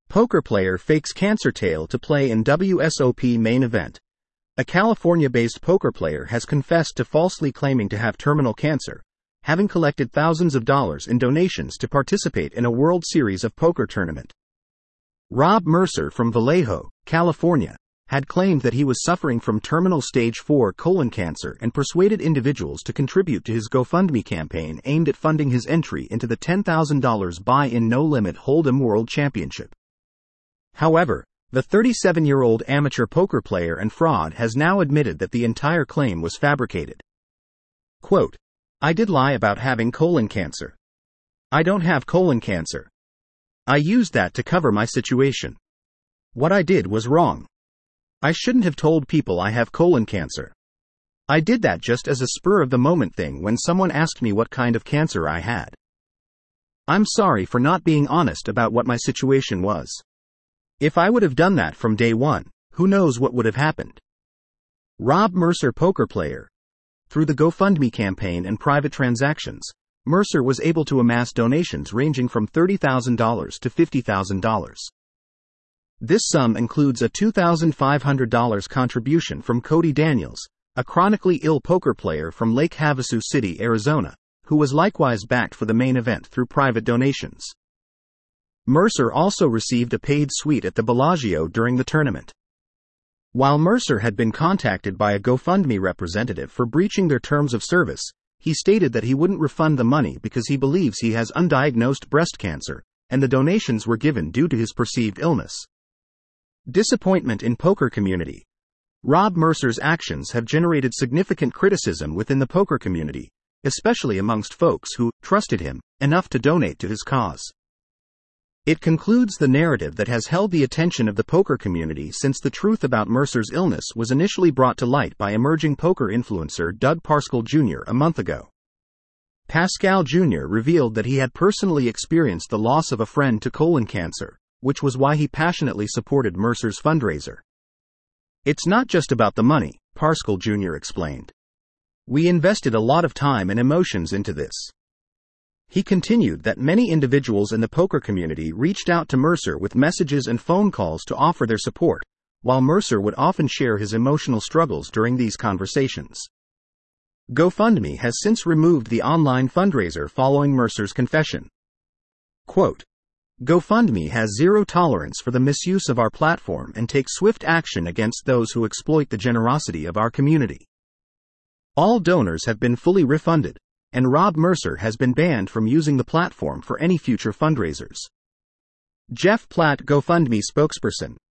Poker player fakes cancer tale to play in WSOP main event. A California-based poker player has confessed to falsely claiming to have terminal cancer, having collected thousands of dollars in donations to participate in a World Series of Poker tournament. Rob Mercer from Vallejo, California, had claimed that he was suffering from terminal stage 4 colon cancer and persuaded individuals to contribute to his GoFundMe campaign aimed at funding his entry into the $10,000 buy-in no-limit Hold'em World Championship. However, the 37-year-old amateur poker player and fraud has now admitted that the entire claim was fabricated. Quote, "I did lie about having colon cancer. I don't have colon cancer. I used that to cover my situation. What I did was wrong. I shouldn't have told people I have colon cancer. I did that just as a spur-of-the-moment thing when someone asked me what kind of cancer I had. I'm sorry for not being honest about what my situation was. If I would have done that from day one, who knows what would have happened." Rob Mercer, poker player. Through the GoFundMe campaign and private transactions, Mercer was able to amass donations ranging from $30,000 to $50,000. This sum includes a $2,500 contribution from Cody Daniels, a chronically ill poker player from Lake Havasu City, Arizona, who was likewise backed for the main event through private donations. Mercer also received a paid suite at the Bellagio during the tournament. While Mercer had been contacted by a GoFundMe representative for breaching their terms of service, he stated that he wouldn't refund the money because he believes he has undiagnosed breast cancer, and the donations were given due to his perceived illness. Disappointment in poker community. Rob Mercer's actions have generated significant criticism within the poker community, especially amongst folks who trusted him enough to donate to his cause. It concludes the narrative that has held the attention of the poker community since the truth about Mercer's illness was initially brought to light by emerging poker influencer Doug Parscale Jr. a month ago. Pascal Jr. revealed that he had personally experienced the loss of a friend to colon cancer, which was why he passionately supported Mercer's fundraiser. "It's not just about the money," Parscale Jr. explained. "We invested a lot of time and emotions into this." He continued that many individuals in the poker community reached out to Mercer with messages and phone calls to offer their support, while Mercer would often share his emotional struggles during these conversations. GoFundMe has since removed the online fundraiser following Mercer's confession. Quote, "GoFundMe has zero tolerance for the misuse of our platform and takes swift action against those who exploit the generosity of our community. All donors have been fully refunded, and Rob Mercer has been banned from using the platform for any future fundraisers." Jeff Platt, GoFundMe spokesperson,